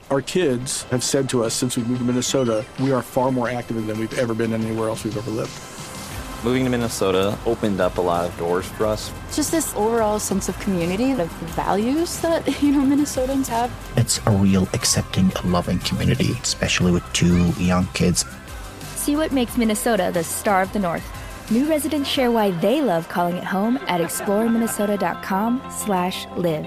Our kids have said to us since we moved to Minnesota, we are far more active than we've ever been anywhere else we've ever lived. Moving to Minnesota opened up a lot of doors for us. Just this overall sense of community, the values that, Minnesotans have. It's a real accepting, loving community, especially with 2 young kids. See what makes Minnesota the star of the North. New residents share why they love calling it home at exploreminnesota.com/live.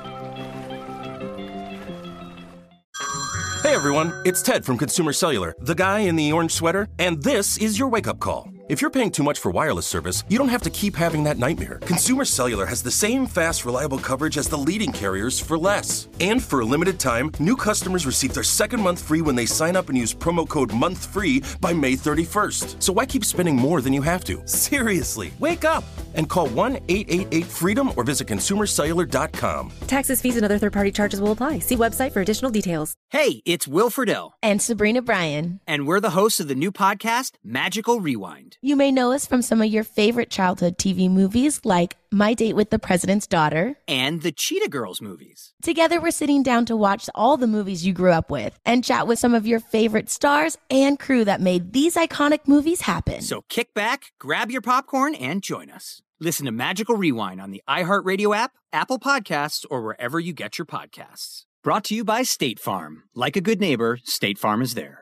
Hey everyone, it's Ted from Consumer Cellular, the guy in the orange sweater, and this is your wake-up call. If you're paying too much for wireless service, you don't have to keep having that nightmare. Consumer Cellular has the same fast, reliable coverage as the leading carriers for less. And for a limited time, new customers receive their second month free when they sign up and use promo code MONTHFREE by May 31st. So why keep spending more than you have to? Seriously, wake up and call 1-888-FREEDOM or visit consumercellular.com. Taxes, fees, and other third-party charges will apply. See website for additional details. Hey, it's Will Friedle. And Sabrina Bryan. And we're the hosts of the new podcast, Magical Rewind. You may know us from some of your favorite childhood TV movies like My Date with the President's Daughter and the Cheetah Girls movies. Together, we're sitting down to watch all the movies you grew up with and chat with some of your favorite stars and crew that made these iconic movies happen. So kick back, grab your popcorn, and join us. Listen to Magical Rewind on the iHeartRadio app, Apple Podcasts, or wherever you get your podcasts. Brought to you by State Farm. Like a good neighbor, State Farm is there.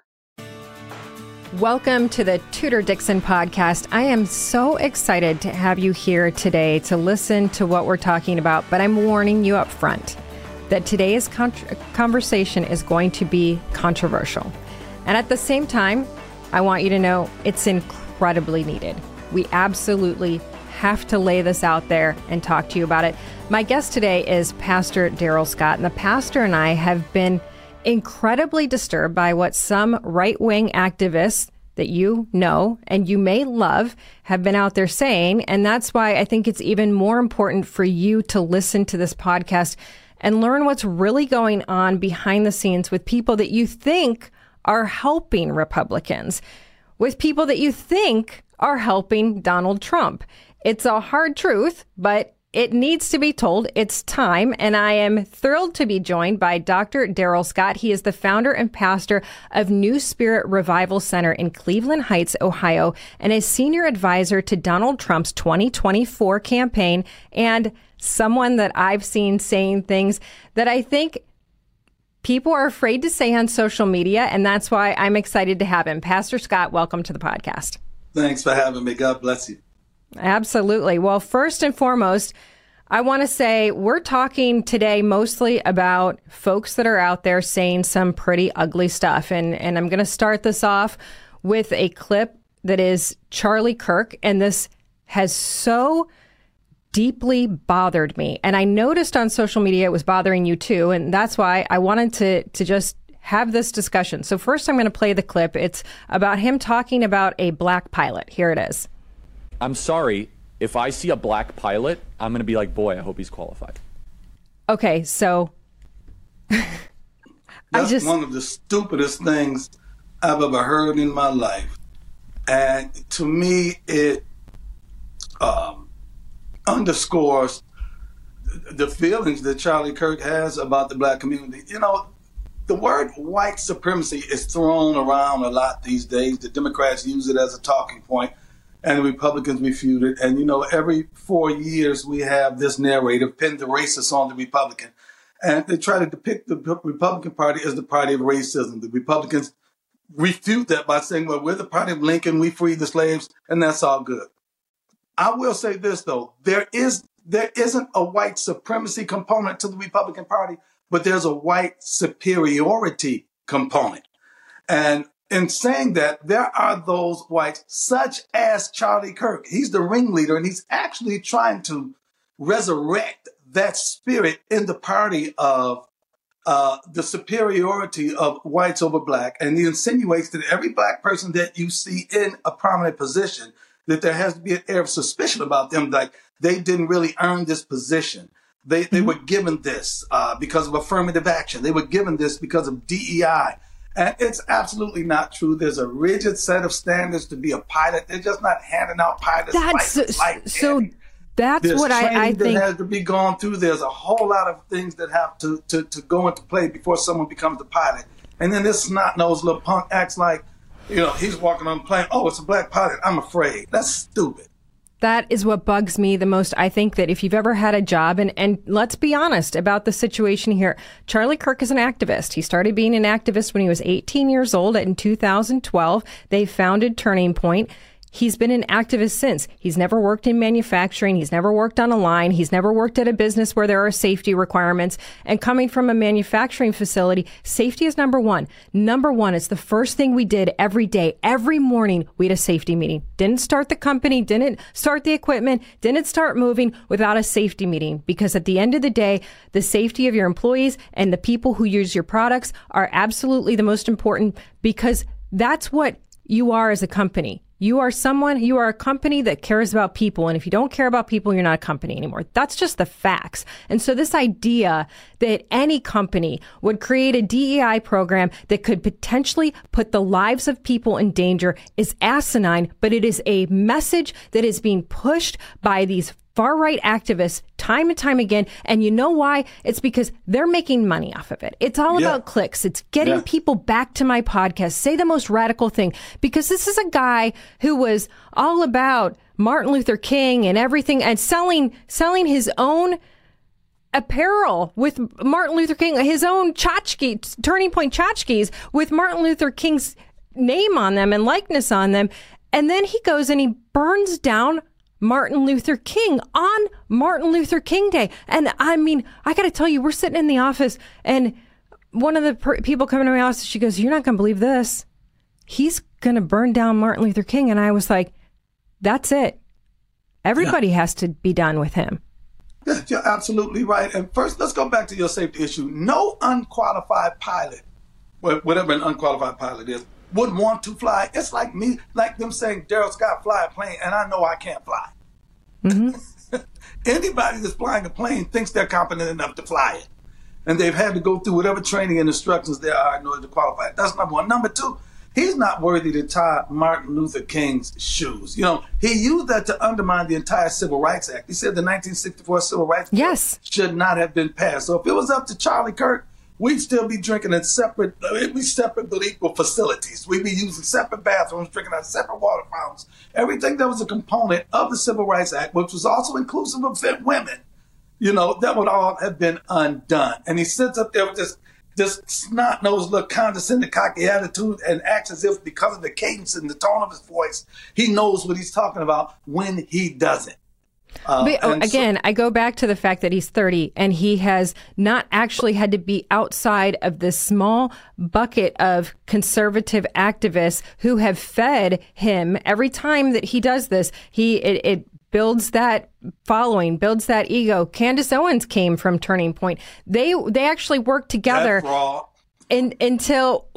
Welcome to the Tudor Dixon podcast. I am so excited to have you here today to listen to what we're talking about, but I'm warning you up front that today's conversation is going to be controversial. And at the same time, I want you to know it's incredibly needed. We absolutely have to lay this out there and talk to you about it. My guest today is Pastor Darrell Scott, and the pastor and I have been incredibly disturbed by what some right-wing activists that you know and you may love have been out there saying. And that's why I think it's even more important for you to listen to this podcast and learn what's really going on behind the scenes with people that you think are helping Republicans, with people that you think are helping Donald Trump. It's a hard truth, but it needs to be told. It's time. And I am thrilled to be joined by Dr. Darrell Scott. He is the founder and pastor of New Spirit Revival Center in Cleveland Heights, Ohio, and a senior advisor to Donald Trump's 2024 campaign, and someone that I've seen saying things that I think people are afraid to say on social media. And that's why I'm excited to have him. Pastor Scott, welcome to the podcast. Thanks for having me. God bless you. Absolutely. Well, first and foremost, I want to say we're talking today mostly about folks that are out there saying some pretty ugly stuff. And I'm going to start this off with a clip that is Charlie Kirk. And this has so deeply bothered me. And I noticed on social media it was bothering you too. And that's why I wanted to just have this discussion. So first I'm going to play the clip. It's about him talking about a black pilot. Here it is. I'm sorry, if I see a black pilot, I'm going to be like, boy, I hope he's qualified. Okay, so That's one of the stupidest things I've ever heard in my life. And to me, it underscores the feelings that Charlie Kirk has about the black community. You know, the word white supremacy is thrown around a lot these days. The Democrats use it as a talking point, and the Republicans refute it. And, you know, every 4 years we have this narrative, pin the racist on the Republican. And they try to depict the Republican Party as the party of racism. The Republicans refute that by saying, well, we're the party of Lincoln, we freed the slaves, and that's all good. I will say this, though. There isn't a white supremacy component to the Republican Party, but there's a white superiority component. And in saying that, there are those whites, such as Charlie Kirk. He's the ringleader, and he's actually trying to resurrect that spirit in the party of the superiority of whites over black. And he insinuates that every black person that you see in a prominent position, that there has to be an air of suspicion about them, like they didn't really earn this position. They were given this because of affirmative action. They were given this because of DEI. And it's absolutely not true. There's a rigid set of standards to be a pilot. They're just not handing out pilots. That's so That's There's what I think that has to be gone through. There's a whole lot of things that have to go into play before someone becomes the pilot. And then this snot-nosed little punk acts like, he's walking on the plane. Oh, it's a black pilot. I'm afraid. That's stupid. That is what bugs me the most. I think that if you've ever had a job, and let's be honest about the situation here, Charlie Kirk is an activist. He started being an activist when he was 18 years old. In 2012, they founded Turning Point. He's been an activist since. He's never worked in manufacturing. He's never worked on a line. He's never worked at a business where there are safety requirements. And coming from a manufacturing facility, safety is number one. Number one, it's the first thing we did every day. Every morning, we had a safety meeting. Didn't start the company, didn't start the equipment, didn't start moving without a safety meeting. Because at the end of the day, the safety of your employees and the people who use your products are absolutely the most important, because that's what you are as a company. You are a company that cares about people. And if you don't care about people, you're not a company anymore. That's just the facts. And so this idea that any company would create a DEI program that could potentially put the lives of people in danger is asinine, but it is a message that is being pushed by these far-right activists time and time again. And you know why? It's because they're making money off of it. It's all about clicks. It's getting people back to my podcast, say the most radical thing, because this is a guy who was all about Martin Luther King and everything, and selling his own apparel with Martin Luther King, his own tchotchke, Turning Point tchotchkes with Martin Luther King's name on them and likeness on them. And then he goes and he burns down Martin Luther King on Martin Luther King Day. And I mean, I got to tell you, we're sitting in the office and one of the people coming to my office, she goes, "You're not going to believe this. He's going to burn down Martin Luther King." And I was like, that's it. Everybody has to be done with him. Yeah, you're absolutely right. And first, let's go back to your safety issue. No unqualified pilot, whatever an unqualified pilot is, would want to fly. It's like me, like them saying, Daryl Scott, fly a plane, and I know I can't fly. Mm-hmm. Anybody that's flying a plane thinks they're competent enough to fly it. And they've had to go through whatever training and instructions there are in order to qualify. That's number one. Number two, he's not worthy to tie Martin Luther King's shoes. He used that to undermine the entire Civil Rights Act. He said the 1964 Civil Rights Act should not have been passed. So if it was up to Charlie Kirk, we'd still be drinking in separate but equal facilities. We'd be using separate bathrooms, drinking out separate water fountains. Everything that was a component of the Civil Rights Act, which was also inclusive of women, that would all have been undone. And he sits up there with this snot-nosed, little condescending, cocky attitude and acts as if because of the cadence and the tone of his voice, he knows what he's talking about when he doesn't. I go back to the fact that he's 30 and he has not actually had to be outside of this small bucket of conservative activists who have fed him every time that he does this. It builds that following, builds that ego. Candace Owens came from Turning Point. They actually worked together until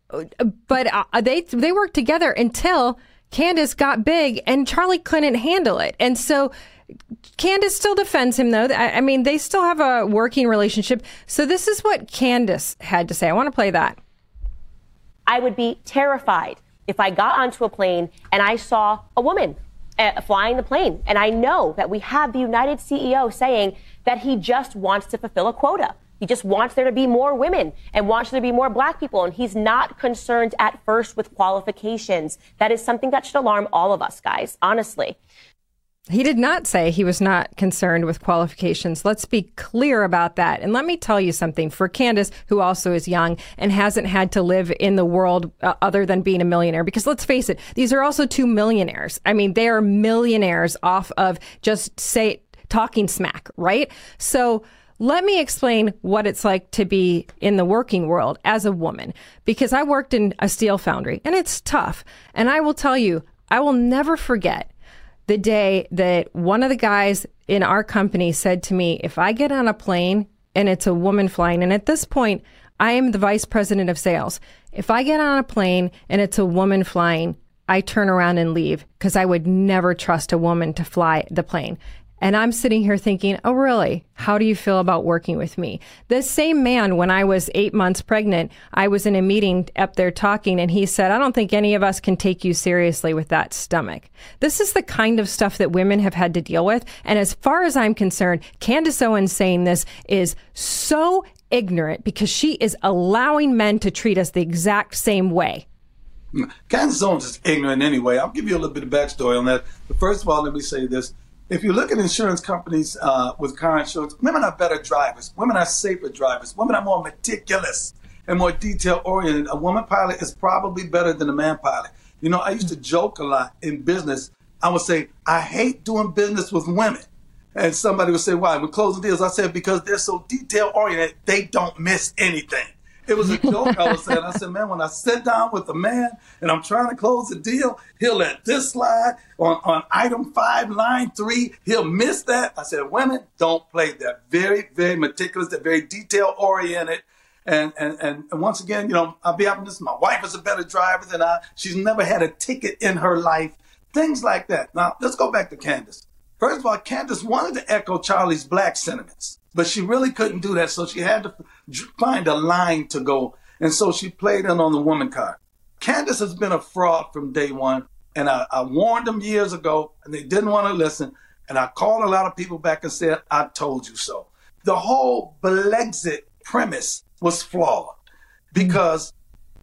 they worked together until Candace got big and Charlie couldn't handle it. And so Candace still defends him, though. I mean, they still have a working relationship. So this is what Candace had to say. I want to play that. I would be terrified if I got onto a plane and I saw a woman flying the plane. And I know that we have the United CEO saying that he just wants to fulfill a quota. He just wants there to be more women and wants there to be more black people. And he's not concerned at first with qualifications. That is something that should alarm all of us, guys, honestly. He did not say he was not concerned with qualifications. Let's be clear about that. And let me tell you something. For Candace, who also is young and hasn't had to live in the world other than being a millionaire, because let's face it, these are also two millionaires. I mean, they are millionaires off of just talking smack, right? So let me explain what it's like to be in the working world as a woman, because I worked in a steel foundry and it's tough. And I will tell you, I will never forget the day that one of the guys in our company said to me, if I get on a plane and it's a woman flying, and at this point, I am the vice president of sales. If I get on a plane and it's a woman flying, I turn around and leave because I would never trust a woman to fly the plane. And I'm sitting here thinking, oh, really? How do you feel about working with me? This same man, when I was 8 months pregnant, I was in a meeting up there talking, and he said, I don't think any of us can take you seriously with that stomach. This is the kind of stuff that women have had to deal with. And as far as I'm concerned, Candace Owens saying this is so ignorant because she is allowing men to treat us the exact same way. Candace Owens is ignorant anyway. I'll give you a little bit of backstory on that. But first of all, let me say this. If you look at insurance companies with car insurance, women are better drivers. Women are safer drivers. Women are more meticulous and more detail-oriented. A woman pilot is probably better than a man pilot. You know, I used to joke a lot in business. I would say, I hate doing business with women. And somebody would say, why? We're closing deals. I said, because they're so detail-oriented, they don't miss anything. It was a joke I was saying. I said, man, when I sit down with a man and I'm trying to close a deal, he'll let this slide on item 5, line 3. He'll miss that. I said, women don't play. They're very, very meticulous. They're very detail-oriented. And once again, you know, I'll be honest, my wife is a better driver than I. She's never had a ticket in her life. Things like that. Now, let's go back to Candace. First of all, Candace wanted to echo Charlie's black sentiments, but she really couldn't do that, so she had to find a line to go, and so she played in on the woman card. Candace has been a fraud from day one, and I warned them years ago, and they didn't want to listen, and I called a lot of people back and said, I told you so. The whole Blexit premise was flawed because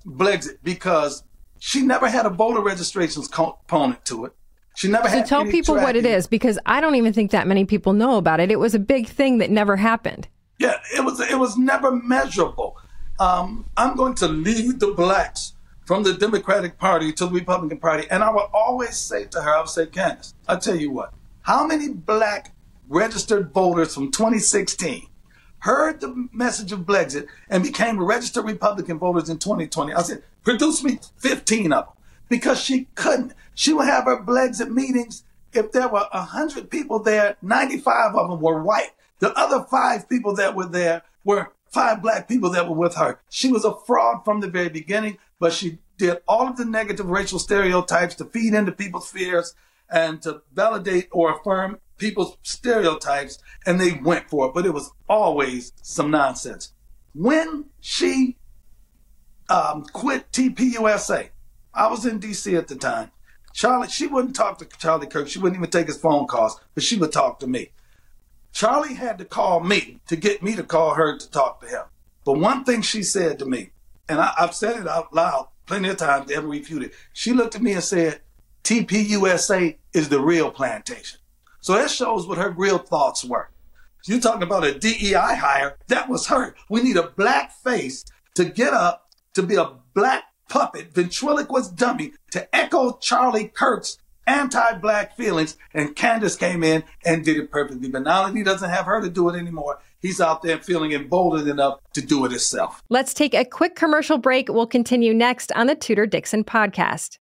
she never had a voter registrations component to it. She never had. So tell people what it is, because I don't even think that many people know about it. It was a big thing that never happened. Yeah, it was never measurable. I'm going to lead the blacks from the Democratic Party to the Republican Party. And I would always say to her, I would say, Candace, I'll tell you what, how many black registered voters from 2016 heard the message of Blexit and became registered Republican voters in 2020? I said, produce me 15 of them. Because she couldn't. She would have her Blexit meetings. If there were 100 people there, 95 of them were white. The other 5 people that were there were 5 black people that were with her. She was a fraud from the very beginning, but she did all of the negative racial stereotypes to feed into people's fears and to validate or affirm people's stereotypes, and they went for it. But it was always some nonsense. When she quit TPUSA, I was in D.C. at the time. She wouldn't talk to Charlie Kirk. She wouldn't even take his phone calls, but she would talk to me. Charlie had to call me to get me to call her to talk to him. But one thing she said to me, and I've said it out loud plenty of times to ever refute it. She looked at me and said, TPUSA is the real plantation. So that shows what her real thoughts were. You're talking about a DEI hire. That was her. We need a black face to get up to be a black puppet, ventriloquist dummy to echo Charlie Kirk's anti-black feelings, and Candace came in and did it perfectly. But now that he doesn't have her to do it anymore, he's out there feeling emboldened enough to do it himself. Let's take a quick commercial break. We'll continue next on the Tudor Dixon podcast.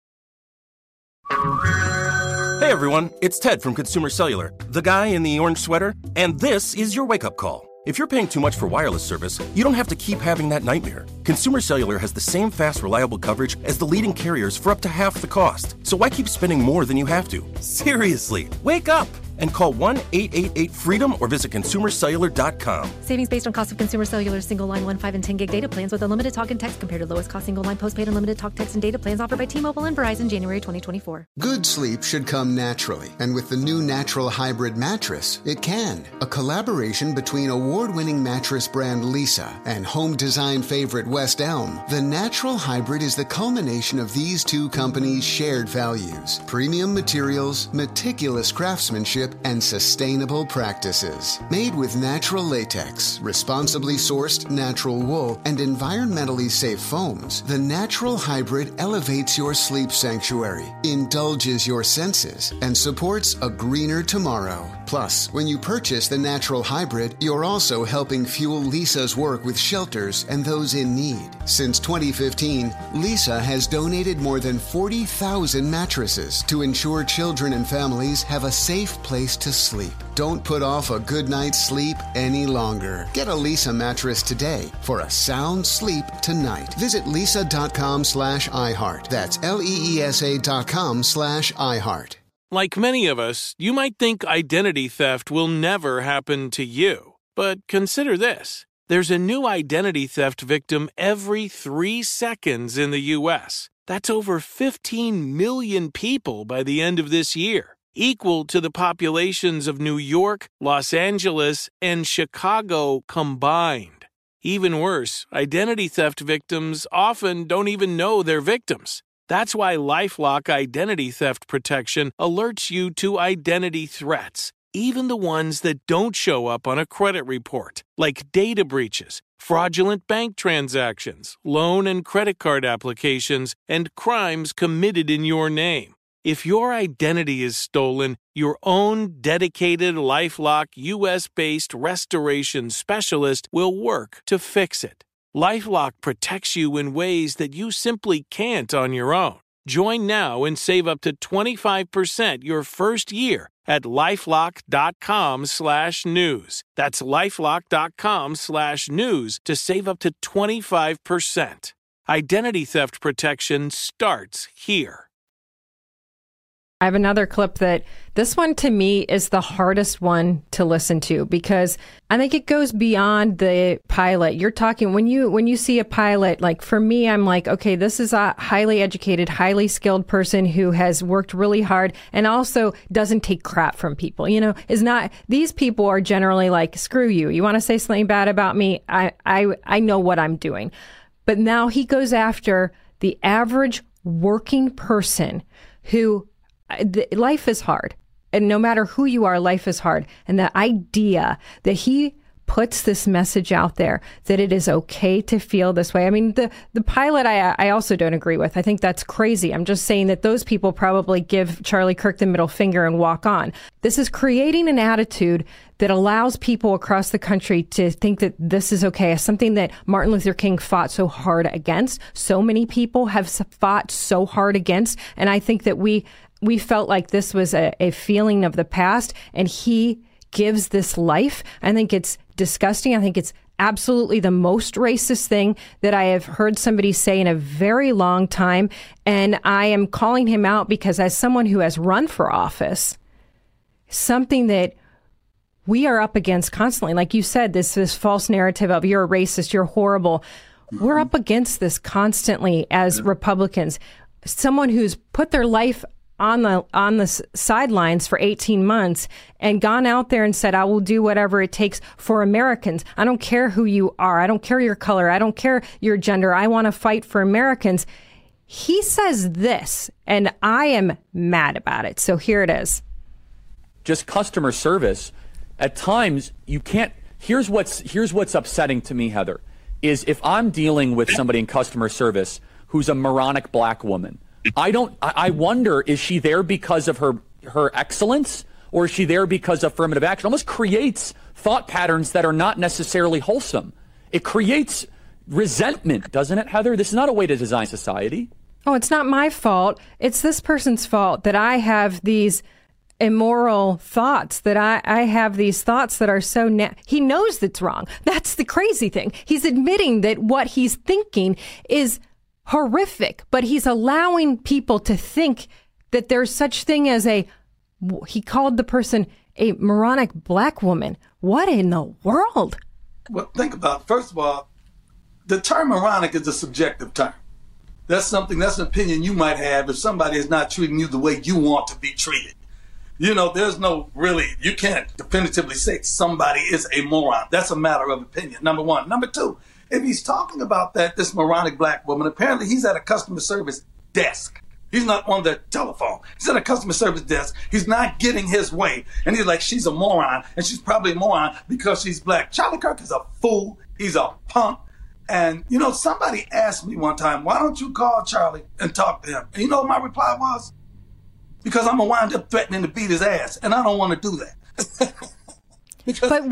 Hey everyone, it's Ted from Consumer Cellular, the guy in the orange sweater, and this is your wake-up call. If you're paying too much for wireless service, you don't have to keep having that nightmare. Consumer Cellular has the same fast, reliable coverage as the leading carriers for up to half the cost. So why keep spending more than you have to? Seriously, wake up and call 1-888-FREEDOM or visit consumercellular.com. Savings based on cost of Consumer Cellular single line 1, 5, and 10 gig data plans with unlimited talk and text compared to lowest cost single line postpaid unlimited talk, text, and data plans offered by T-Mobile and Verizon January 2024. Good sleep should come naturally, and with the new Natural Hybrid mattress, it can. A collaboration between award-winning mattress brand Leesa and home design favorite West Elm, the Natural Hybrid is the culmination of these two companies' shared values: premium materials, meticulous craftsmanship, and sustainable practices. Made with natural latex, responsibly sourced natural wool, and environmentally safe foams, the Natural Hybrid elevates your sleep sanctuary, indulges your senses, and supports a greener tomorrow. Plus, when you purchase the Natural Hybrid, you're also helping fuel Leesa's work with shelters and those in need. Since 2015, Leesa has donated more than 40,000 mattresses to ensure children and families have a safe place to sleep. Don't put off a good night's sleep any longer. Get a Leesa mattress today for a sound sleep tonight. Visit leesa.com/iHeart. That's LEESA.com/iHeart. Like many of us, you might think identity theft will never happen to you. But consider this. There's a new identity theft victim every 3 seconds in the U.S. That's over 15 million people by the end of this year, equal to the populations of New York, Los Angeles, and Chicago combined. Even worse, identity theft victims often don't even know they're victims. That's why LifeLock Identity Theft Protection alerts you to identity threats, even the ones that don't show up on a credit report, like data breaches, fraudulent bank transactions, loan and credit card applications, and crimes committed in your name. If your identity is stolen, your own dedicated LifeLock U.S.-based restoration specialist will work to fix it. LifeLock protects you in ways that you simply can't on your own. Join now and save up to 25% your first year at LifeLock.com/news. That's LifeLock.com/news to save up to 25%. Identity theft protection starts here. I have another clip that this one to me is the hardest one to listen to because I think it goes beyond the pilot. You're talking when you see a pilot, like for me, I'm like, okay, this is a highly educated, highly skilled person who has worked really hard and also doesn't take crap from people. You know, is not, these people are generally like, screw you. You want to say something bad about me? I know what I'm doing. But now he goes after the average working person who life is hard. And no matter who you are, life is hard. And the idea that he puts this message out there that it is okay to feel this way. I mean, the pilot, I also don't agree with. I think that's crazy. I'm just saying that those people probably give Charlie Kirk the middle finger and walk on. This is creating an attitude that allows people across the country to think that this is okay, as something that Martin Luther King fought so hard against. So many people have fought so hard against. And I think that we felt like this was a feeling of the past, and he gives this life. I think it's disgusting. I think it's absolutely the most racist thing that I have heard somebody say in a very long time. And I am calling him out because as someone who has run for office, something that we are up against constantly, like you said, this false narrative of you're a racist, you're horrible. We're up against this constantly as Republicans. Someone who's put their life on the sidelines for 18 months and gone out there and said, I will do whatever it takes for Americans. I don't care who you are. I don't care your color. I don't care your gender. I want to fight for Americans. He says this, and I am mad about it. So here it is. Just customer service. At times, you can't. Here's what's upsetting to me, Heather, is if I'm dealing with somebody in customer service who's a moronic black woman, I wonder, is she there because of her excellence, or is she there because of affirmative action? It almost creates thought patterns that are not necessarily wholesome. It creates resentment, doesn't it, Heather? This is not a way to design society. Oh, it's not my fault. It's this person's fault that I have these immoral thoughts, that I have these thoughts that are so... He knows that's wrong. That's the crazy thing. He's admitting that what he's thinking is horrific, but he's allowing people to think that there's such thing as he called the person a moronic black woman. What in the world? Well, think about it. First of all, the term moronic is a subjective term. That's an opinion you might have if somebody is not treating you the way you want to be treated. You know, you can't definitively say somebody is a moron. That's a matter of opinion, number one. Number two, if he's talking about this moronic black woman, apparently he's at a customer service desk. He's not on the telephone. He's at a customer service desk. He's not getting his way. And he's like, she's a moron, and she's probably a moron because she's black. Charlie Kirk is a fool. He's a punk. And, you know, somebody asked me one time, why don't you call Charlie and talk to him? And you know what my reply was? Because I'm going to wind up threatening to beat his ass, and I don't want to do that. Because, but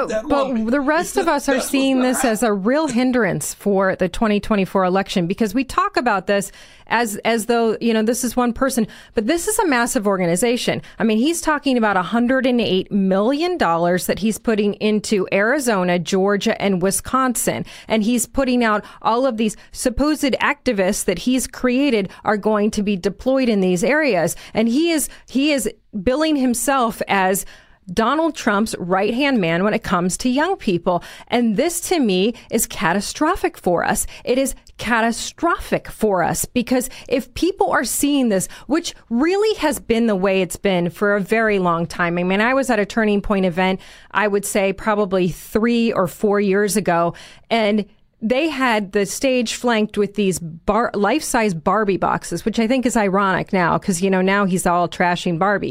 the rest of us are seeing this as a real hindrance for the 2024 election, because we talk about this as though, this is one person, but this is a massive organization. I mean, he's talking about $108 million that he's putting into Arizona, Georgia, and Wisconsin. And he's putting out all of these supposed activists that he's created are going to be deployed in these areas. And he is billing himself as Donald Trump's right-hand man when it comes to young people. And this, to me, is catastrophic for us. It is catastrophic for us, because if people are seeing this, which really has been the way it's been for a very long time. I mean, I was at a Turning Point event, I would say probably 3 or 4 years ago, and they had the stage flanked with these life-size Barbie boxes, which I think is ironic now, because, now he's all trashing Barbie.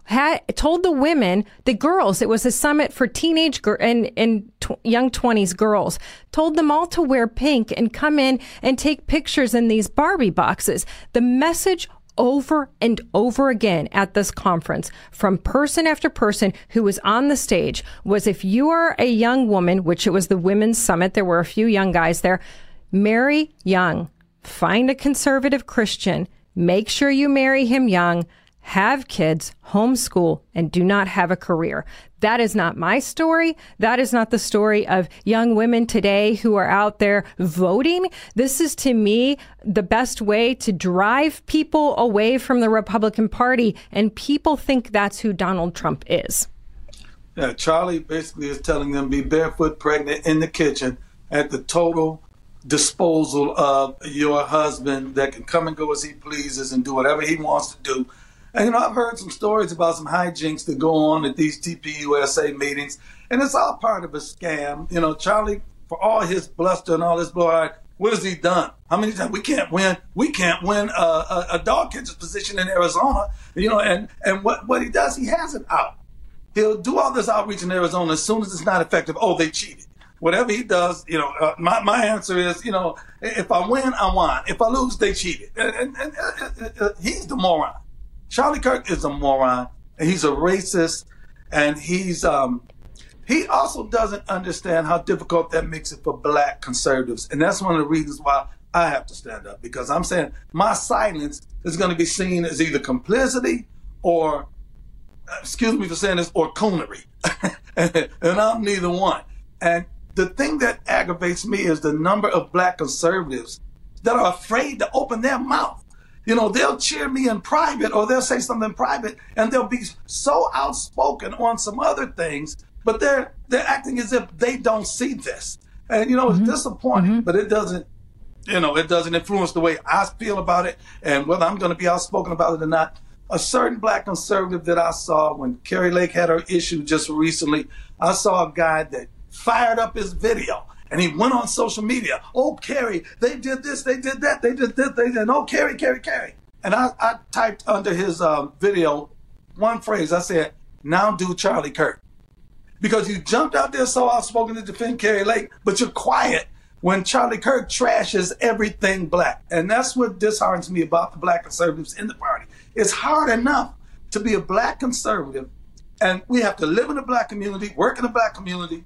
Told the women, the girls, it was a summit for teenage and young 20s girls, told them all to wear pink and come in and take pictures in these Barbie boxes. The message over and over again at this conference from person after person who was on the stage was, if you are a young woman, which it was the women's summit, there were a few young guys there, marry young, find a conservative Christian, make sure you marry him young, have kids, homeschool, and do not have a career. That is not my story. That is not the story of young women today who are out there voting. This is, to me, the best way to drive people away from the Republican Party, and people think that's who Donald Trump is. Yeah, Charlie basically is telling them be barefoot pregnant in the kitchen at the total disposal of your husband that can come and go as he pleases and do whatever he wants to do. And, I've heard some stories about some hijinks that go on at these TPUSA meetings, and it's all part of a scam. Charlie, for all his bluster and all his blowhard, what has he done? How many times? We can't win a dog catcher's position in Arizona, and what he does, he has it out. He'll do all this outreach in Arizona. As soon as it's not effective, they cheated. Whatever he does, my answer is, if I win, I won. If I lose, they cheated. And he's the moron. Charlie Kirk is a moron, and he's a racist, and he also doesn't understand how difficult that makes it for black conservatives. And that's one of the reasons why I have to stand up, because I'm saying my silence is going to be seen as either complicity or, excuse me for saying this, or coonery. And I'm neither one. And the thing that aggravates me is the number of black conservatives that are afraid to open their mouth. They'll cheer me in private, or they'll say something in private, and they'll be so outspoken on some other things, but they're acting as if they don't see this. And, it's disappointing, but it doesn't influence the way I feel about it and whether I'm going to be outspoken about it or not. A certain black conservative that I saw when Kari Lake had her issue just recently, I saw a guy that fired up his video. And he went on social media. Oh, Kari, they did this, they did that, they did this, they did. Oh, Kari. And I typed under his video one phrase. I said, now do Charlie Kirk. Because you jumped out there so outspoken to defend Kari Lake, but you're quiet when Charlie Kirk trashes everything black. And that's what disheartens me about the black conservatives in the party. It's hard enough to be a black conservative, and we have to live in the black community, work in the black community,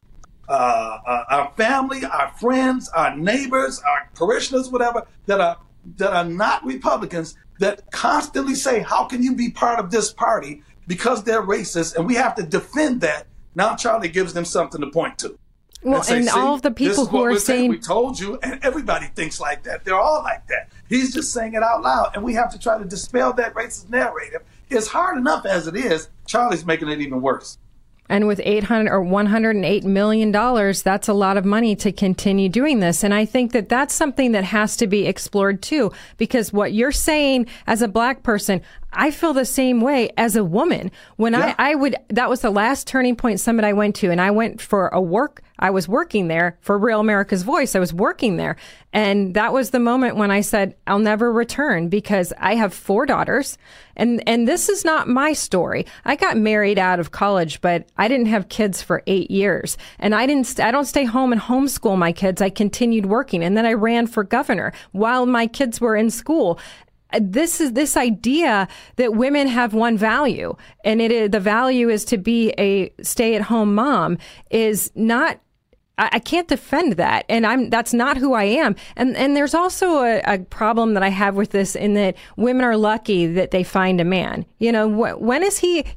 our family, our friends, our neighbors, our parishioners, whatever, that are not Republicans, that constantly say, how can you be part of this party because they're racist? And we have to defend that. Now Charlie gives them something to point to. Well, and all of the people who are saying, we told you, and everybody thinks like that. They're all like that. He's just saying it out loud, and we have to try to dispel that racist narrative. It's hard enough as it is. Charlie's making it even worse. And with $108 million, that's a lot of money to continue doing this. And I think that that's something that has to be explored too, because what you're saying as a black person, I feel the same way as a woman. When that was the last Turning Point Summit I went to, and I went for I was working there for Real America's Voice. I was working there. And that was the moment when I said, I'll never return, because I have 4 daughters. And this is not my story. I got married out of college, but I didn't have kids for 8 years. And I don't stay home and homeschool my kids. I continued working. And then I ran for governor while my kids were in school. this idea that women have one value, and the value is to be a stay-at-home mom, is not. I can't defend that, and that's not who I am. And there's also a problem that I have with this, in that women are lucky that they find a man. You know, when is he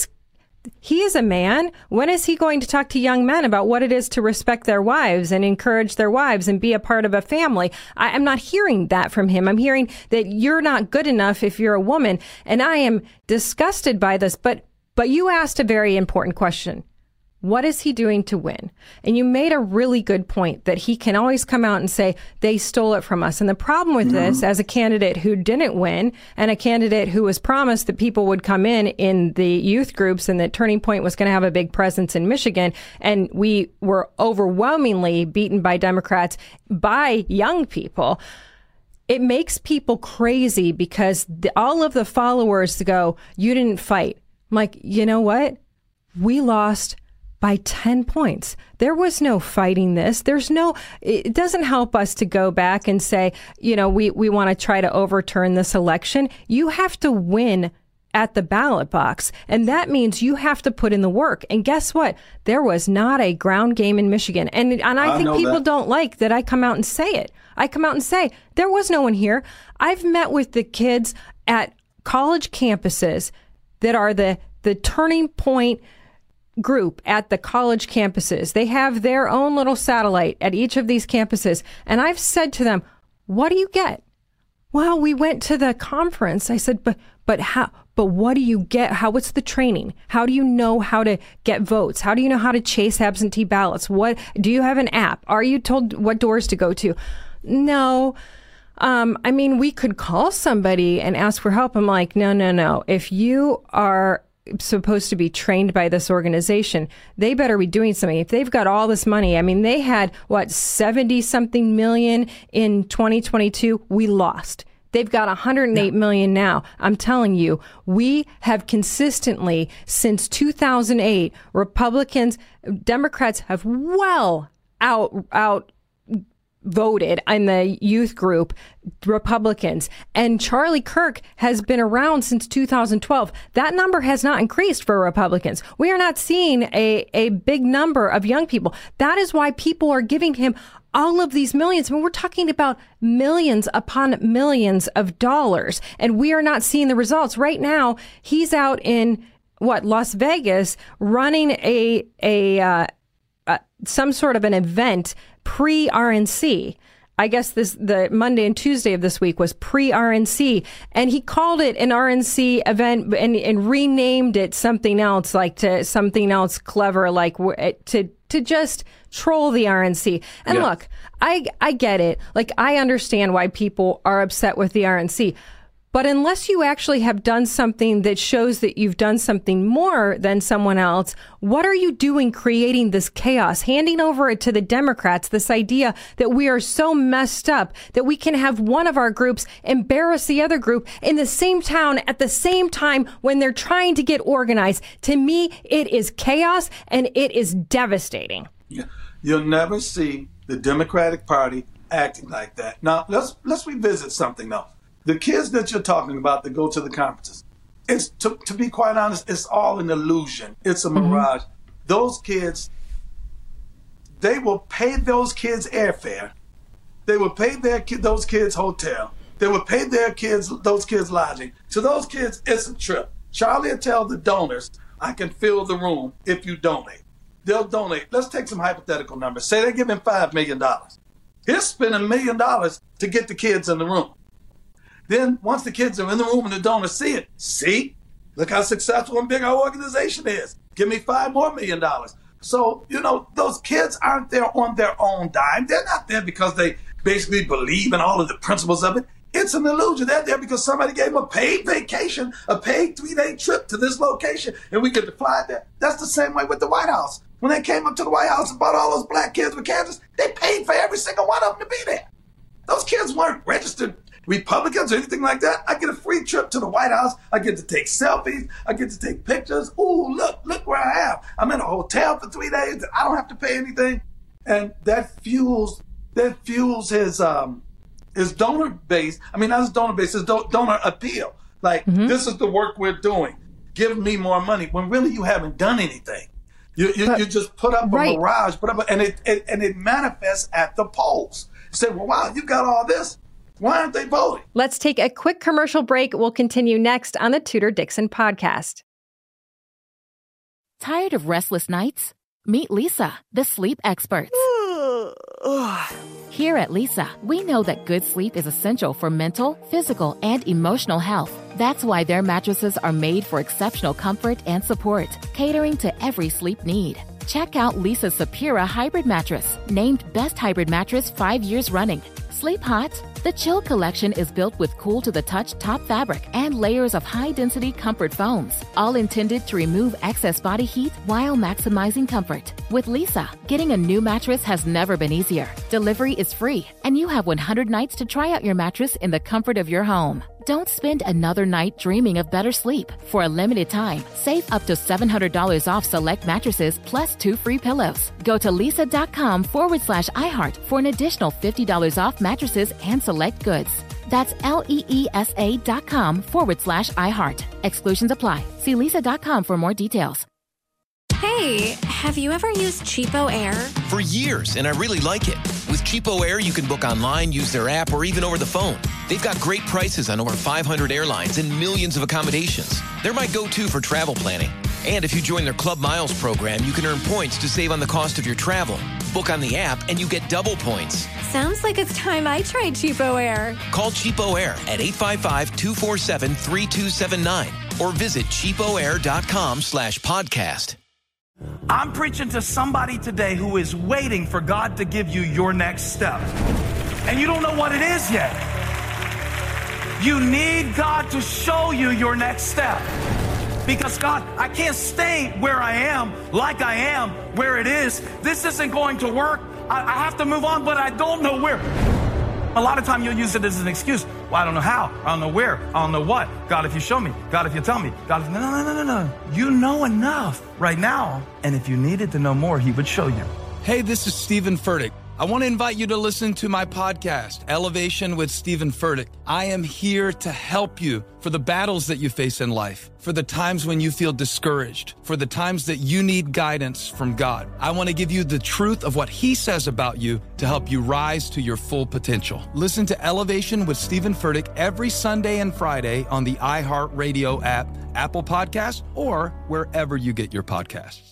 is a man. When is he going to talk to young men about what it is to respect their wives and encourage their wives and be a part of a family? I'm not hearing that from him. I'm hearing that you're not good enough if you're a woman, and I am disgusted by this. But you asked a very important question. What is he doing to win? And you made a really good point that he can always come out and say, they stole it from us. And the problem with this, as a candidate who didn't win, and a candidate who was promised that people would come in the youth groups, and that Turning Point was going to have a big presence in Michigan, and we were overwhelmingly beaten by Democrats, by young people, it makes people crazy, because all of the followers go, you didn't fight. I'm like, you know what? We lost by 10 points. There was no fighting this. It doesn't help us to go back and say, you know, we want to try to overturn this election. You have to win at the ballot box. And that means you have to put in the work. And guess what? There was not a ground game in Michigan. And I think people don't like that I come out and say it. I come out and say, there was no one here. I've met with the kids at college campuses that are the Turning Point group at the college campuses. They have their own little satellite at each of these campuses. And I've said to them, what do you get? Well, we went to the conference. I said, but how? But what do you get? What's the training? How do you know how to get votes? How do you know how to chase absentee ballots? What do you have an app? Are you told what doors to go to? No. I mean, we could call somebody and ask for help. I'm like, no. If you are supposed to be trained by this organization, they better be doing something. If they've got all this money, I mean, they had 70 something million in 2022. We lost. They've got 108 million now. I'm telling you, we have consistently, since 2008, Democrats have well out voted in the youth group Republicans, and Charlie Kirk has been around since 2012. That number has not increased for Republicans. We are not seeing a big number of young people. That is why people are giving him all of these millions. I mean, we're talking about millions upon millions of dollars, and we are not seeing the results. Right now, he's out in Las Vegas running some sort of an event pre-RNC. I guess the Monday and Tuesday of this week was pre-RNC, and he called it an RNC event and renamed it something else, something else clever, to just troll the RNC. And look, I get it. I understand why people are upset with the RNC. But unless you actually have done something that shows that you've done something more than someone else, what are you doing creating this chaos, handing over it to the Democrats, this idea that we are so messed up that we can have one of our groups embarrass the other group in the same town at the same time when they're trying to get organized? To me, it is chaos, and it is devastating. Yeah. You'll never see the Democratic Party acting like that. Now, let's revisit something, though. The kids that you're talking about that go to the conferences, it's to be quite honest, it's all an illusion. It's a mirage. Those kids, they will pay those kids airfare. They will pay those kids hotel. They will pay those kids lodging. To those kids, it's a trip. Charlie will tell the donors, I can fill the room if you donate. They'll donate. Let's take some hypothetical numbers. Say they give him $5 million. He'll spend $1 million to get the kids in the room. Then once the kids are in the room and the donors see it, look how successful and big our organization is. Give me $5 more million. So, those kids aren't there on their own dime. They're not there because they basically believe in all of the principles of it. It's an illusion. They're there because somebody gave them a paid vacation, a paid 3-day trip to this location, and we get to fly there. That's the same way with the White House. When they came up to the White House and brought all those black kids with Kansas, they paid for every single one of them to be there. Those kids weren't registered Republicans or anything like that. I get a free trip to the White House. I get to take selfies. I get to take pictures. Ooh, look where I am. I'm in a hotel for 3 days. I don't have to pay anything. And that fuels his It's donor-based. I mean, not just donor-based, it's donor appeal. Like, this is the work we're doing. Give me more money. When really you haven't done anything. You just put up a mirage, and it manifests at the polls. You say, well, wow, you got all this. Why aren't they voting? Let's take a quick commercial break. We'll continue next on the Tudor Dixon podcast. Tired of restless nights? Meet Leesa, the sleep experts. Here at Leesa, we know that good sleep is essential for mental, physical, and emotional health. That's why their mattresses are made for exceptional comfort and support, catering to every sleep need. Check out Leesa's Sapira Hybrid Mattress, named Best Hybrid Mattress 5 years running. Sleep hot? The Chill Collection is built with cool-to-the-touch top fabric and layers of high-density comfort foams, all intended to remove excess body heat while maximizing comfort. With Leesa, getting a new mattress has never been easier. Delivery is free, and you have 100 nights to try out your mattress in the comfort of your home. Don't spend another night dreaming of better sleep. For a limited time, save up to $700 off select mattresses plus 2 free pillows. Go to leesa.com/iHeart for an additional $50 off mattresses and select goods. That's LEESA.com/iHeart. Exclusions apply. See leesa.com for more details. Hey, have you ever used Cheapo Air? For years, and I really like it. With Cheapo Air, you can book online, use their app, or even over the phone. They've got great prices on over 500 airlines and millions of accommodations. They're my go-to for travel planning. And if you join their Club Miles program, you can earn points to save on the cost of your travel. Book on the app, and you get double points. Sounds like it's time I tried Cheapo Air. Call Cheapo Air at 855-247-3279 or visit cheapoair.com/podcast. I'm preaching to somebody today who is waiting for God to give you your next step. And you don't know what it is yet. You need God to show you your next step. Because God, I can't stay where I am, like I am, where it is. This isn't going to work. I have to move on, but I don't know where. A lot of time you'll use it as an excuse. Well, I don't know how. I don't know where. I don't know what. God, if you show me. God, if you tell me. God, if... No. You know enough right now. And if you needed to know more, he would show you. Hey, this is Stephen Furtick. I want to invite you to listen to my podcast, Elevation with Stephen Furtick. I am here to help you for the battles that you face in life, for the times when you feel discouraged, for the times that you need guidance from God. I want to give you the truth of what he says about you to help you rise to your full potential. Listen to Elevation with Stephen Furtick every Sunday and Friday on the iHeartRadio app, Apple Podcasts, or wherever you get your podcasts.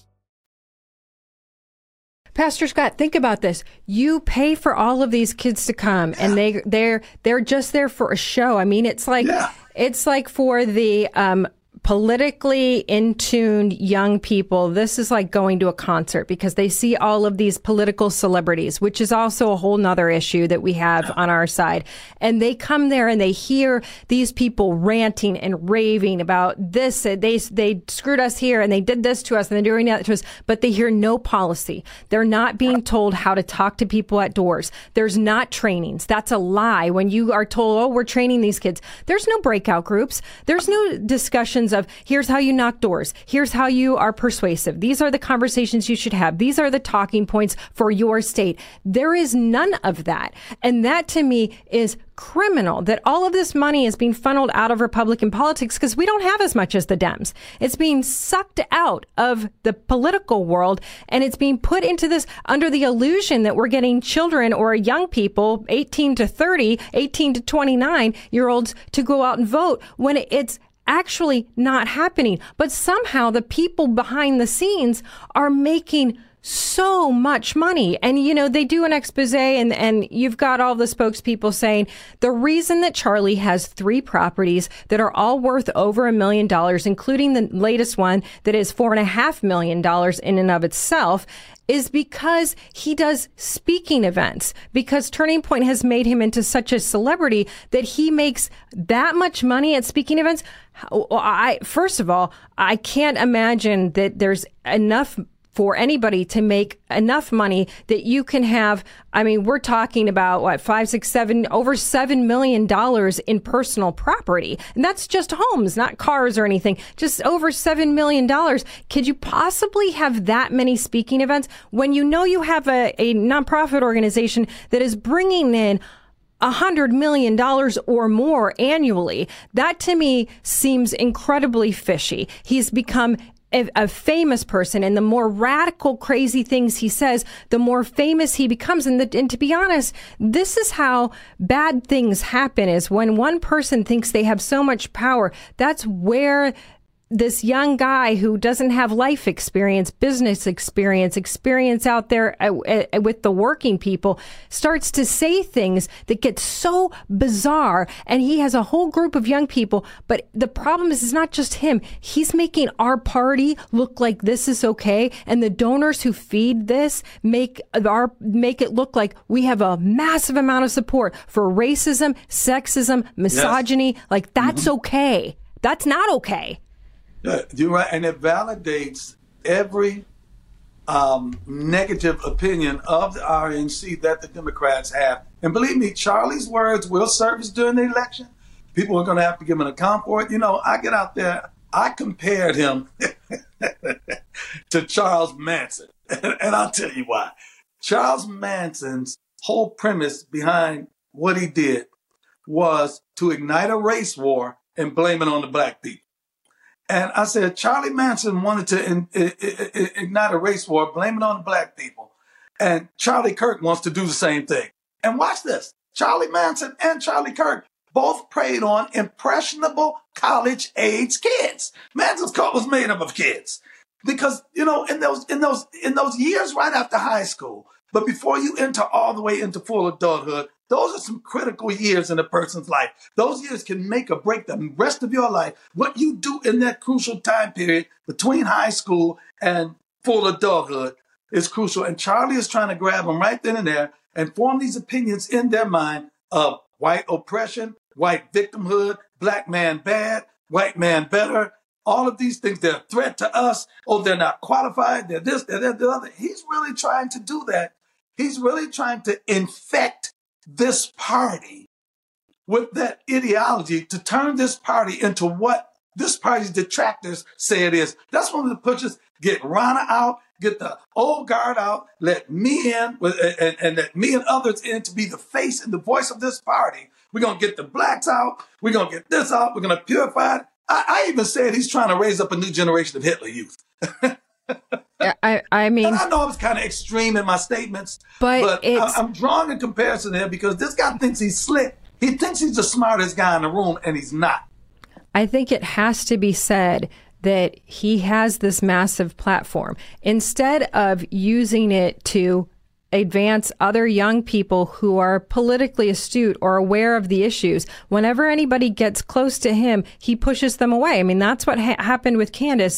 Pastor Scott, think about this. You pay for all of these kids to come, and they're just there for a show. I mean, it's like for the politically in-tuned young people, this is like going to a concert because they see all of these political celebrities, which is also a whole nother issue that we have on our side. And they come there and they hear these people ranting and raving about this. They screwed us here and they did this to us and they're doing that to us, but they hear no policy. They're not being told how to talk to people at doors. There's not trainings. That's a lie. When you are told, oh, we're training these kids, there's no breakout groups. There's no discussions of here's how you knock doors. Here's how you are persuasive. These are the conversations you should have. These are the talking points for your state. There is none of that. And that to me is criminal, that all of this money is being funneled out of Republican politics because we don't have as much as the Dems. It's being sucked out of the political world and it's being put into this under the illusion that we're getting children or young people, 18 to 30, 18 to 29 year olds to go out and vote when it's actually not happening. But somehow the people behind the scenes are making so much money. And, you know, they do an expose and you've got all the spokespeople saying the reason that Charlie has 3 properties that are all worth over $1 million, including the latest one that is $4.5 million in and of itself, is because he does speaking events, because Turning Point has made him into such a celebrity that he makes that much money at speaking events. First of all, I can't imagine that there's enough for anybody to make enough money that you can have. I mean, we're talking about what, 5, 6, 7, over $7 million in personal property. And that's just homes, not cars or anything, just over $7 million. Could you possibly have that many speaking events when you know you have a nonprofit organization that is bringing in $100 million or more annually. That to me seems incredibly fishy. He's become a famous person, and the more radical, crazy things he says, the more famous he becomes. And to be honest, this is how bad things happen, is when one person thinks they have so much power. That's where this young guy who doesn't have life experience, business experience out there with the working people, starts to say things that get so bizarre. And he has a whole group of young people. But the problem is, it's not just him. He's making our party look like this is okay. And the donors who feed this make it look like we have a massive amount of support for racism, sexism, misogyny. Yes. Like that's okay. That's not okay. You're right, and it validates every negative opinion of the RNC that the Democrats have. And believe me, Charlie's words will surface during the election. People are going to have to give an account for it. You know, I get out there, I compared him to Charles Manson, and I'll tell you why. Charles Manson's whole premise behind what he did was to ignite a race war and blame it on the black people. And I said, Charlie Manson wanted to ignite a race war, blame it on the black people. And Charlie Kirk wants to do the same thing. And watch this. Charlie Manson and Charlie Kirk both preyed on impressionable college-age kids. Manson's cult was made up of kids. Because, you know, in those years right after high school, but before you enter all the way into full adulthood, those are some critical years in a person's life. Those years can make or break the rest of your life. What you do in that crucial time period between high school and full adulthood is crucial. And Charlie is trying to grab them right then and there and form these opinions in their mind of white oppression, white victimhood, black man bad, white man better. All of these things, they're a threat to us. Oh, they're not qualified. They're this, they're that, they're the other. He's really trying to do that. He's really trying to infect this party with that ideology to turn this party into what this party's detractors say it is. That's one of the pushes. Get Ronna out, get the old guard out, let me in, and let me and others in to be the face and the voice of this party. We're going to get the blacks out. We're going to get this out. We're going to purify it. I even said he's trying to raise up a new generation of Hitler youth. I mean, and I know I was kind of extreme in my statements, but I'm drawing a comparison there because this guy thinks he's slick. He thinks he's the smartest guy in the room, and he's not. I think it has to be said that he has this massive platform. Instead of using it to advance other young people who are politically astute or aware of the issues, whenever anybody gets close to him, he pushes them away. I mean, that's what happened with Candace.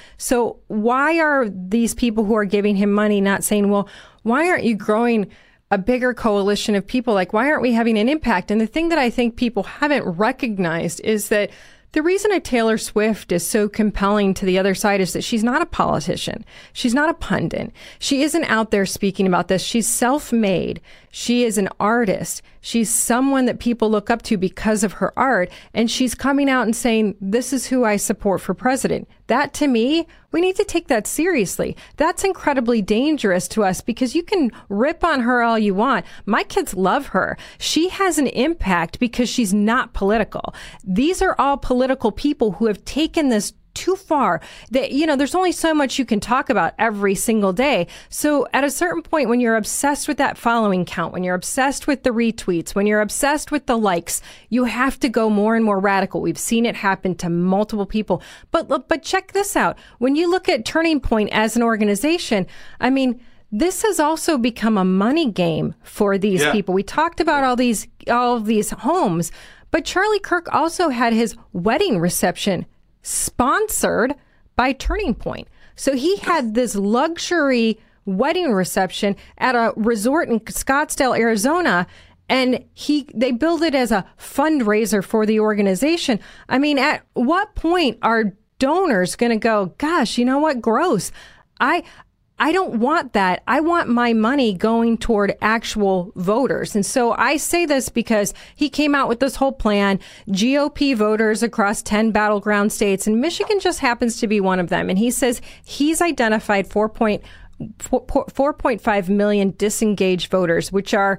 So why are these people who are giving him money not saying, well, why aren't you growing a bigger coalition of people? Like, why aren't we having an impact? And the thing that I think people haven't recognized is that the reason a Taylor Swift is so compelling to the other side is that she's not a politician. She's not a pundit. She isn't out there speaking about this. She's self-made. She is an artist. She's someone that people look up to because of her art. And she's coming out and saying, this is who I support for president. That, to me, we need to take that seriously. That's incredibly dangerous to us because you can rip on her all you want. My kids love her. She has an impact because she's not political. These are all political people who have taken this too far. That, you know, there's only so much you can talk about every single day. So at a certain point, when you're obsessed with that following count, when you're obsessed with the retweets, when you're obsessed with the likes, you have to go more and more radical. We've seen it happen to multiple people. But check this out. When you look at Turning Point as an organization, I mean, this has also become a money game for these people. We talked about all of these homes, but Charlie Kirk also had his wedding reception sponsored by Turning Point. So he had this luxury wedding reception at a resort in Scottsdale, Arizona, and they billed it as a fundraiser for the organization. I mean, at what point are donors going to go, gosh, you know what? Gross. I don't want that. I want my money going toward actual voters. And so I say this because he came out with this whole plan, GOP voters across 10 battleground states, and Michigan just happens to be one of them. And he says he's identified 4.5 million disengaged voters, which are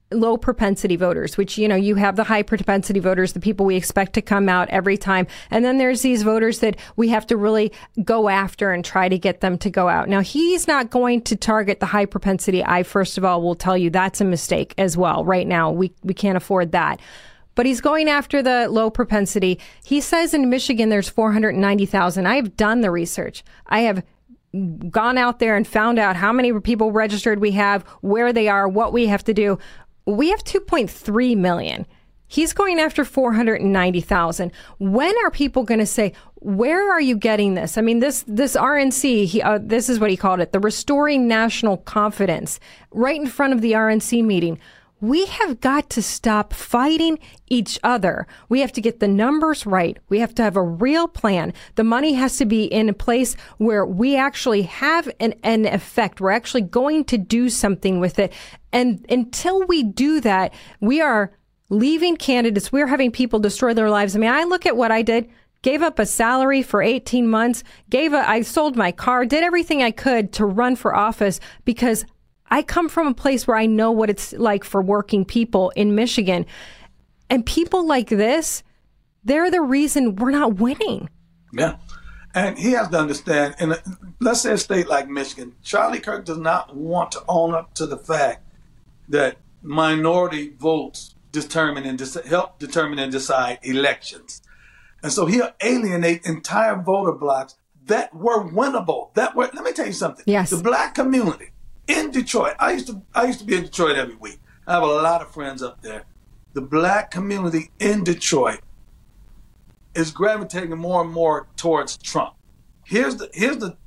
low propensity voters, which, you know, you have the high propensity voters, the people we expect to come out every time. And then there's these voters that we have to really go after and try to get them to go out. Now, he's not going to target the high propensity. I, first of all, will tell you that's a mistake as well. Right now, we can't afford that. But he's going after the low propensity. He says in Michigan, there's 490,000. I have done the research. I have gone out there and found out how many people registered we have, where they are, what we have to do. We have 2.3 million. He's going after 490,000. When are people going to say, where are you getting this? I mean, this RNC, this is what he called it, the Restoring National Confidence, right in front of the RNC meeting. We have got to stop fighting each other. We have to get the numbers right. We have to have a real plan. The money has to be in a place where we actually have an effect. We're actually going to do something with it. And until we do that, we are leaving candidates. We're having people destroy their lives. I mean, I look at what I did. Gave up a salary for 18 months. I sold my car, did everything I could to run for office because I come from a place where I know what it's like for working people in Michigan. And people like this, they're the reason we're not winning. Yeah. And he has to understand, and let's say a state like Michigan, Charlie Kirk does not want to own up to the fact that minority votes help determine and decide elections. And so he'll alienate entire voter blocks that were winnable. Let me tell you something. Yes. The black community in Detroit, I used to be in Detroit every week. I have a lot of friends up there. The black community in Detroit is gravitating more and more towards Trump. Here's the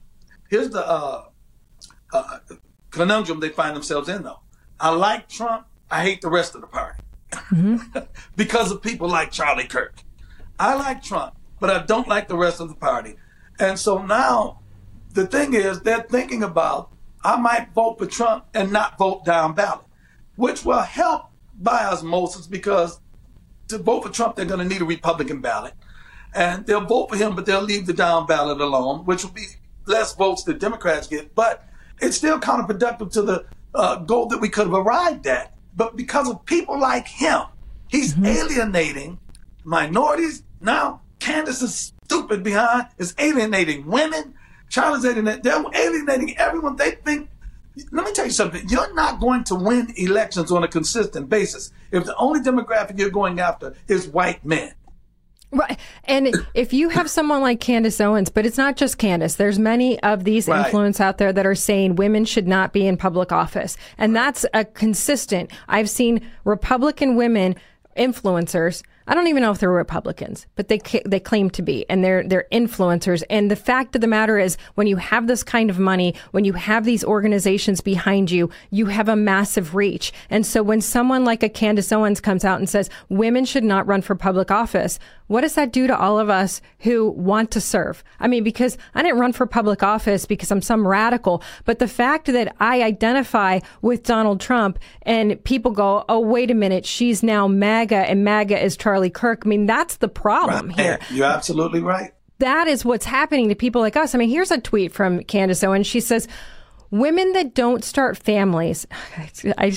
conundrum they find themselves in, though. I like Trump. I hate the rest of the party because of people like Charlie Kirk. I like Trump, but I don't like the rest of the party. And so now the thing is, they're thinking about, I might vote for Trump and not vote down ballot, which will help by osmosis because to vote for Trump, they're going to need a Republican ballot. And they'll vote for him, but they'll leave the down ballot alone, which will be less votes that Democrats get. But it's still counterproductive to the goal that we could have arrived at. But because of people like him, he's alienating minorities. Now, Candace's stupid behind is alienating women. Charlie's alienating. They're alienating everyone. They think, let me tell you something. You're not going to win elections on a consistent basis if the only demographic you're going after is white men. Right. And if you have someone like Candace Owens, but it's not just Candace, there's many of these influencers out there that are saying women should not be in public office. And that's a consistent. I've seen Republican women influencers. I don't even know if they're Republicans, but they claim to be, and they're influencers. And the fact of the matter is, when you have this kind of money, when you have these organizations behind you, you have a massive reach. And so when someone like a Candace Owens comes out and says women should not run for public office, what does that do to all of us who want to serve? I mean, because I didn't run for public office because I'm some radical, but the fact that I identify with Donald Trump and people go, oh, wait a minute, she's now MAGA and MAGA is Charlie Kirk. I mean, that's the problem here. You're absolutely right. That is what's happening to people like us. I mean, here's a tweet from Candace Owens. She says, women that don't start families, I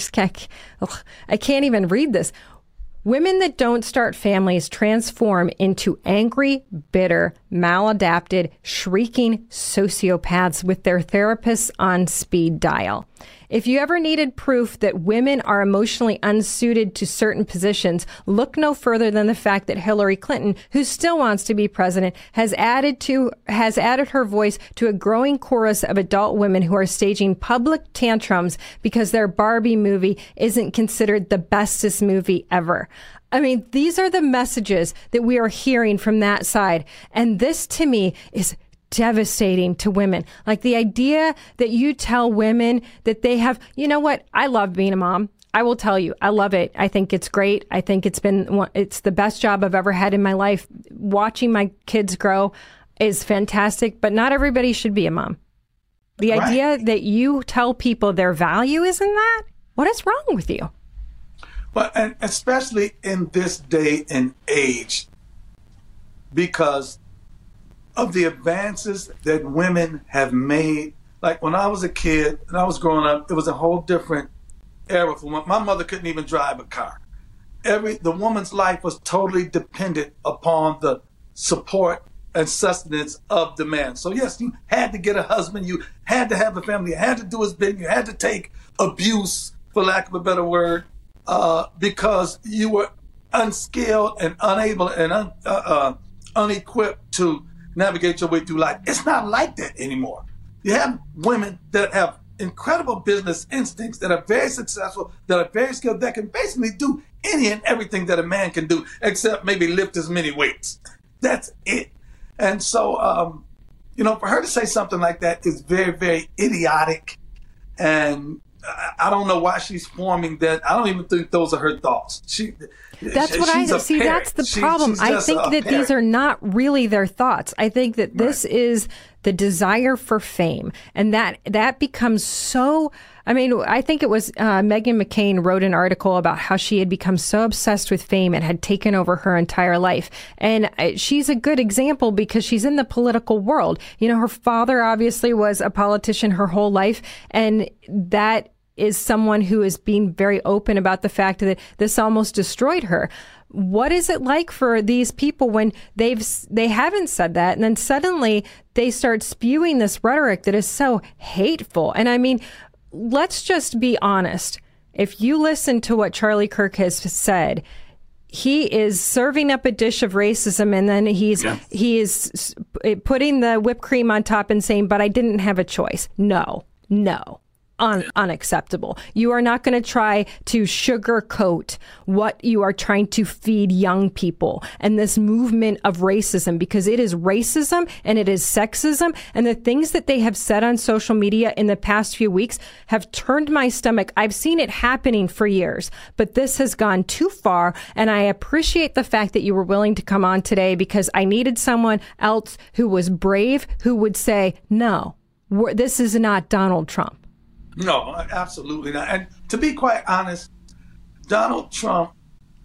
can't even read this. Women that don't start families transform into angry, bitter, maladapted, shrieking sociopaths with their therapists on speed dial. If you ever needed proof that women are emotionally unsuited to certain positions, look no further than the fact that Hillary Clinton, who still wants to be president, has added her voice to a growing chorus of adult women who are staging public tantrums because their Barbie movie isn't considered the bestest movie ever. I mean, these are the messages that we are hearing from that side. And this, to me, is devastating to women. Like the idea that you tell women that they have, you know what? I love being a mom. I will tell you, I love it. I think it's great. I think it's the best job I've ever had in my life. Watching my kids grow is fantastic, but not everybody should be a mom. The idea that you tell people their value is in that, what is wrong with you? Well, and especially in this day and age, because of the advances that women have made. Like when I was a kid and I was growing up, it was a whole different era for when my mother couldn't even drive a car. The woman's life was totally dependent upon the support and sustenance of the man. So yes, you had to get a husband, you had to have a family, you had to do his bidding, you had to take abuse, for lack of a better word, because you were unskilled and unable and unequipped to navigate your way through life. It's not like that anymore. You have women that have incredible business instincts, that are very successful, that are very skilled, that can basically do any and everything that a man can do, except maybe lift as many weights. That's it. And so, for her to say something like that is very, very idiotic. And I don't know why she's forming that. I don't even think those are her thoughts. That's what I see. That's the problem. I think that these are not really their thoughts. I think that this is the desire for fame, and that becomes so. I mean, I think it was Meghan McCain wrote an article about how she had become so obsessed with fame it had taken over her entire life. And she's a good example because she's in the political world. You know, her father obviously was a politician her whole life, and that is someone who is being very open about the fact that this almost destroyed her. What is it like for these people when they haven't said that, and then suddenly they start spewing this rhetoric that is so hateful? And I mean, let's just be honest. If you listen to what Charlie Kirk has said, he is serving up a dish of racism, and then he is putting the whipped cream on top and saying, "But I didn't have a choice." No. Unacceptable. You are not going to try to sugarcoat what you are trying to feed young people and this movement of racism, because it is racism and it is sexism. And the things that they have said on social media in the past few weeks have turned my stomach. I've seen it happening for years, but this has gone too far. And I appreciate the fact that you were willing to come on today, because I needed someone else who was brave, who would say, no, this is not Donald Trump. No, absolutely not. And to be quite honest, Donald Trump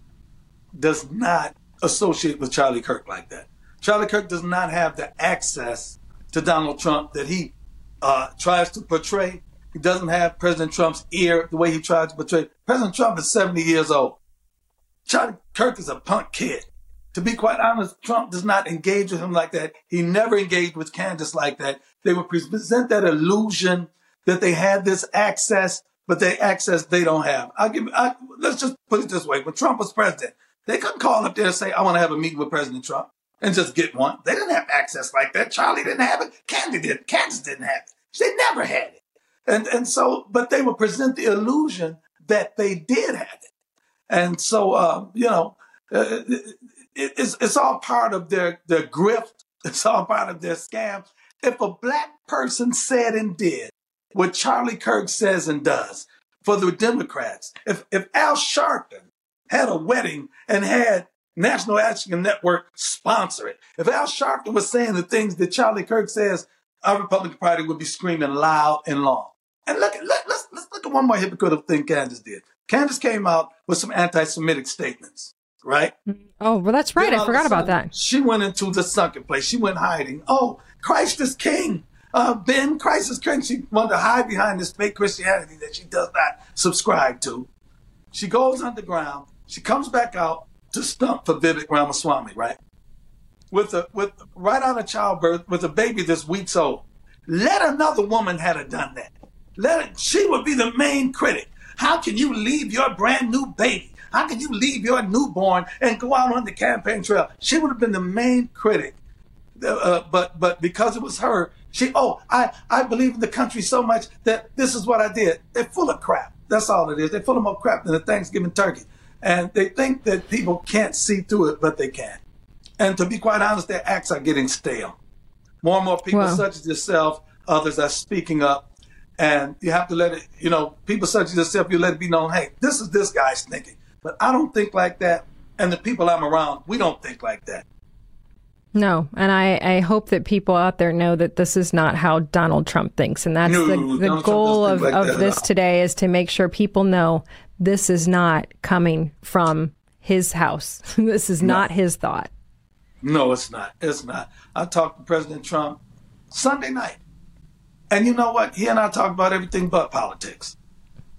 does not associate with Charlie Kirk like that. Charlie Kirk does not have the access to Donald Trump that he tries to portray. He doesn't have President Trump's ear the way he tries to portray. President Trump is 70 years old. Charlie Kirk is a punk kid. To be quite honest, Trump does not engage with him like that. He never engaged with Candace like that. They would present that illusion that they had this access, but the access they don't have. Let's just put it this way. When Trump was president, they couldn't call up there and say, "I want to have a meeting with President Trump," and just get one. They didn't have access like that. Charlie didn't have it. Candace didn't have it. They never had it. And so, but they would present the illusion that they did have it. And so, it's all part of their grift. It's all part of their scam. If a black person said and did what Charlie Kirk says and does for the Democrats, if Al Sharpton had a wedding and had National Action Network sponsor it, if Al Sharpton was saying the things that Charlie Kirk says, our Republican Party would be screaming loud and long. And let's look at one more hypocritical thing Candace did. Candace came out with some anti-Semitic statements, right? Oh, well, that's right. I forgot about that. She went into the sunken place. She went hiding. Oh, Christ is king. Ben, Christ is king. She wanted to hide behind this fake Christianity that she does not subscribe to. She goes underground. She comes back out to stump for Vivek Ramaswamy, right? Right out of childbirth with a baby that's weeks old. Let another woman have done that. She would be the main critic. How can you leave your brand new baby? How can you leave your newborn and go out on the campaign trail? She would have been the main critic. But because it was her, I believe in the country so much that this is what I did. They're full of crap. That's all it is. They're full of more crap than a Thanksgiving turkey. And they think that people can't see through it, but they can. And to be quite honest, their acts are getting stale. More and more people such as yourself, others are speaking up. And you have to let it, people such as yourself, you let it be known, hey, this is this guy's thinking. But I don't think like that. And the people I'm around, we don't think like that. No, and I hope that people out there know that this is not how Donald Trump thinks. And that's the goal of this today, is to make sure people know this is not coming from his house. This is not his thought. No, it's not. It's not. I talked to President Trump Sunday night. And you know what? He and I talked about everything but politics.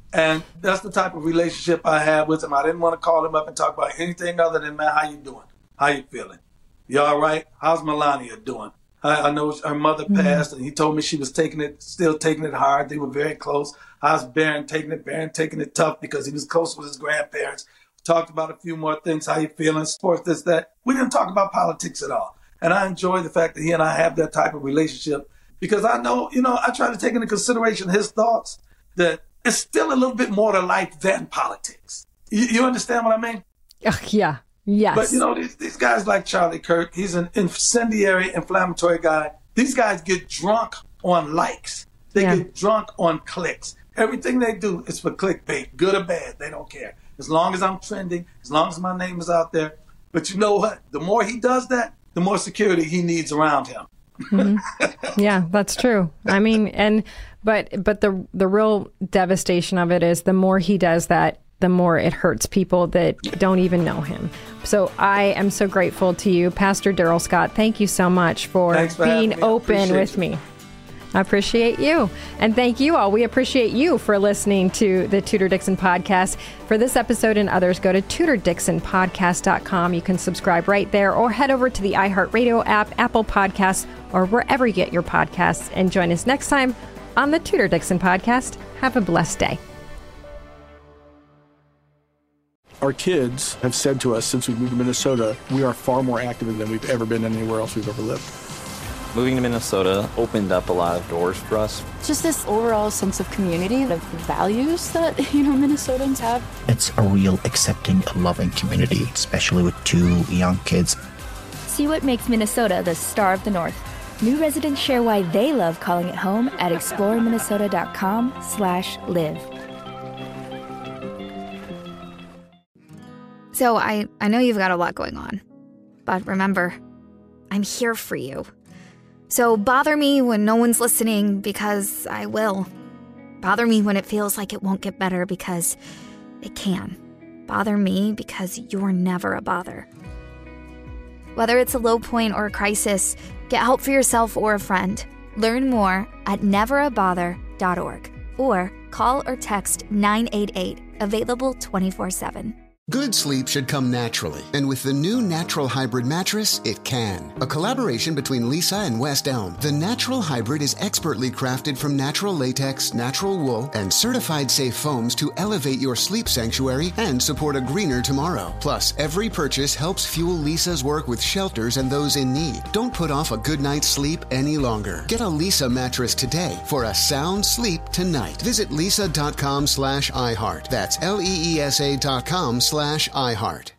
And that's the type of relationship I have with him. I didn't want to call him up and talk about anything other than, man, how you doing? How you feeling? You all right? How's Melania doing? I know her mother passed, and he told me she was still taking it hard. They were very close. How's Barron taking it? Barron taking it tough because he was close with his grandparents. Talked about a few more things. How you feeling? Sports, this, that. We didn't talk about politics at all. And I enjoy the fact that he and I have that type of relationship because I know, I try to take into consideration his thoughts that it's still a little bit more to life than politics. You understand what I mean? Yeah. Yes. But, these guys like Charlie Kirk, he's an incendiary, inflammatory guy. These guys get drunk on likes. They get drunk on clicks. Everything they do is for clickbait, good or bad. They don't care. As long as I'm trending, as long as my name is out there. But you know what? The more he does that, the more security he needs around him. Mm-hmm. Yeah, that's true. I mean, but the real devastation of it is the more he does that, the more it hurts people that don't even know him. So I am so grateful to you, Pastor Daryl Scott. Thank you so much for being open with me. I appreciate you. And thank you all. We appreciate you for listening to the Tudor Dixon podcast. For this episode and others, go to TudorDixonPodcast.com. You can subscribe right there or head over to the iHeartRadio app, Apple Podcasts, or wherever you get your podcasts. And join us next time on the Tudor Dixon podcast. Have a blessed day. Our kids have said to us since we moved to Minnesota, we are far more active than we've ever been anywhere else we've ever lived. Moving to Minnesota opened up a lot of doors for us. Just this overall sense of community, of values that, Minnesotans have. It's a real accepting, loving community, especially with 2 young kids. See what makes Minnesota the star of the North. New residents share why they love calling it home at exploreminnesota.com/live. So I know you've got a lot going on, but remember, I'm here for you. So bother me when no one's listening, because I will. Bother me when it feels like it won't get better, because it can. Bother me because you're never a bother. Whether it's a low point or a crisis, get help for yourself or a friend. Learn more at neverabother.org or call or text 988, available 24/7. Good sleep should come naturally, and with the new Natural Hybrid mattress, it can. A collaboration between Lisa and West Elm, the Natural Hybrid is expertly crafted from natural latex, natural wool, and certified safe foams to elevate your sleep sanctuary and support a greener tomorrow. Plus, every purchase helps fuel Lisa's work with shelters and those in need. Don't put off a good night's sleep any longer. Get a Lisa mattress today for a sound sleep tonight. Visit lisa.com/iHeart. That's LEESA.com/iHeart.